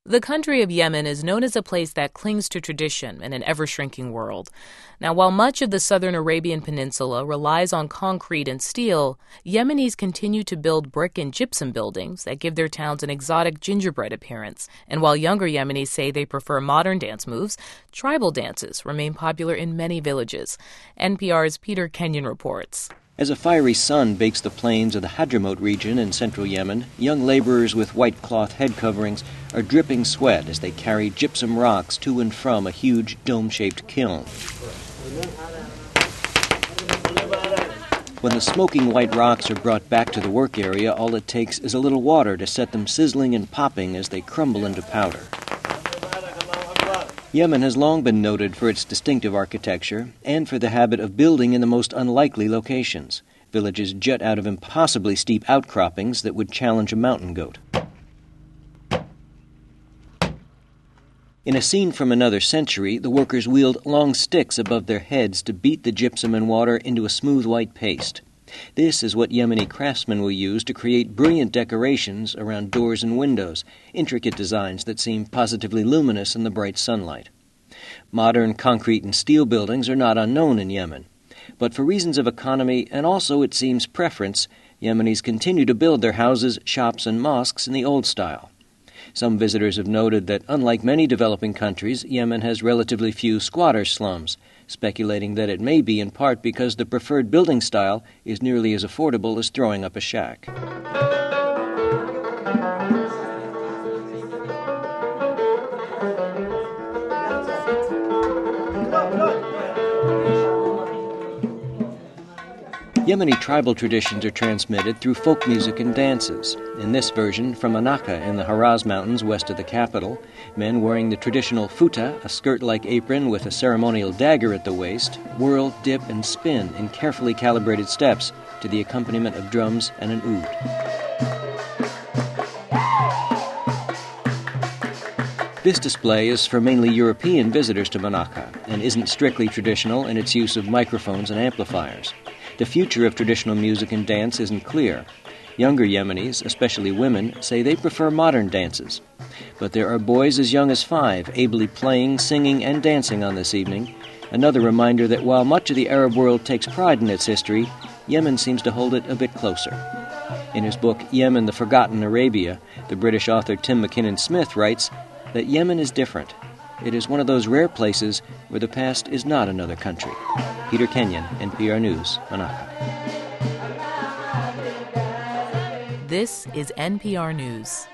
The country of Yemen is known as a place that clings to tradition in an ever-shrinking world. Now, while much of the southern Arabian Peninsula relies on concrete and steel, Yemenis continue to build brick and gypsum buildings that give their towns an exotic gingerbread appearance. And while younger Yemenis say they prefer modern dance moves, tribal dances remain popular in many villages. NPR's Peter Kenyon reports. As a fiery sun bakes the plains of the Hadramaut region in central Yemen, young laborers with white cloth head coverings are dripping sweat as they carry gypsum rocks to and from a huge dome-shaped kiln. When the smoking white rocks are brought back to the work area, all it takes is a little water to set them sizzling and popping as they crumble into powder. Yemen has long been noted for its distinctive architecture and for the habit of building in the most unlikely locations. Villages jut out of impossibly steep outcroppings that would challenge a mountain goat. In a scene from another century, the workers wield long sticks above their heads to beat the gypsum and water into a smooth white paste. This is what Yemeni craftsmen will use to create brilliant decorations around doors and windows, intricate designs that seem positively luminous in the bright sunlight. Modern concrete and steel buildings are not unknown in Yemen, but for reasons of economy and also, it seems, preference, Yemenis continue to build their houses, shops, and mosques in the old style. Some visitors have noted that, unlike many developing countries, Yemen has relatively few squatter slums, speculating that it may be in part because the preferred building style is nearly as affordable as throwing up a shack. Yemeni tribal traditions are transmitted through folk music and dances. In this version, from Anaka in the Haraz Mountains west of the capital, men wearing the traditional futa, a skirt-like apron with a ceremonial dagger at the waist, whirl, dip, and spin in carefully calibrated steps to the accompaniment of drums and an oud. This display is for mainly European visitors to Manaka and isn't strictly traditional in its use of microphones and amplifiers. The future of traditional music and dance isn't clear. Younger Yemenis, especially women, say they prefer modern dances. But there are boys as young as 5 ably playing, singing, and dancing on this evening, another reminder that while much of the Arab world takes pride in its history, Yemen seems to hold it a bit closer. In his book, Yemen, the Forgotten Arabia, the British author Tim McKinnon Smith writes that Yemen is different. It is one of those rare places where the past is not another country. Peter Kenyon, NPR News, Manaka. This is NPR News.